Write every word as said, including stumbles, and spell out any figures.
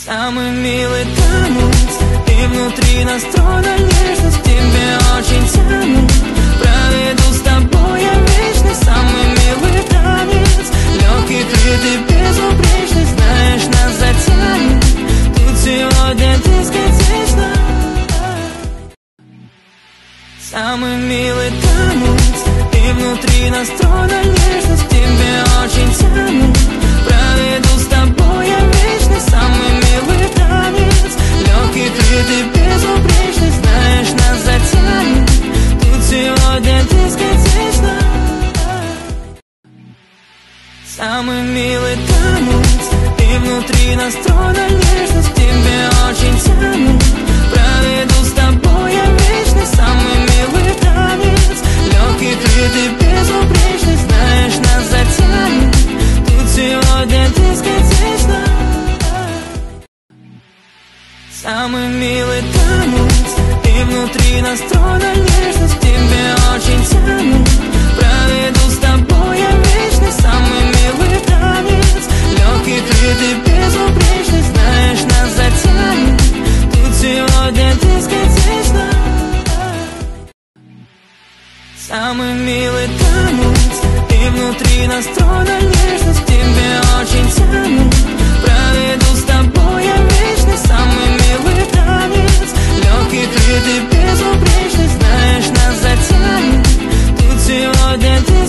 Самый милый танец, и внутри настроена нежность, тебе очень тянет. Проведу с тобой я вечность. Самый милый танец, легкий, крытый, безупречный. Знаешь, нас затянет, тут сегодня дискотечно. Самый милый танец, и внутри настроена нежность, тебе очень тянет. Проведу с тобой я вечность. Самый милый танец, легкий, крытый, безупречный. Знаешь, нас затянет, тут сегодня дискотечно. Самый милый танец, и внутри настроена нежность, тебе очень тянет. Проведу с тобой я вечность. Самый милый танец, легкий, крытый, безупречный. Знаешь, нас затянет, тут сегодня дискотечно. Самый милый танец, и внутри настроена нежность, тебе очень тянет. Проведу с тобой я вечность. Самый милый танец, легкий, крытый, безупречный. Знаешь, нас затянет, тут сегодня дискотечно. Самый милый танец, и внутри настроена нежность, тебе очень тянет.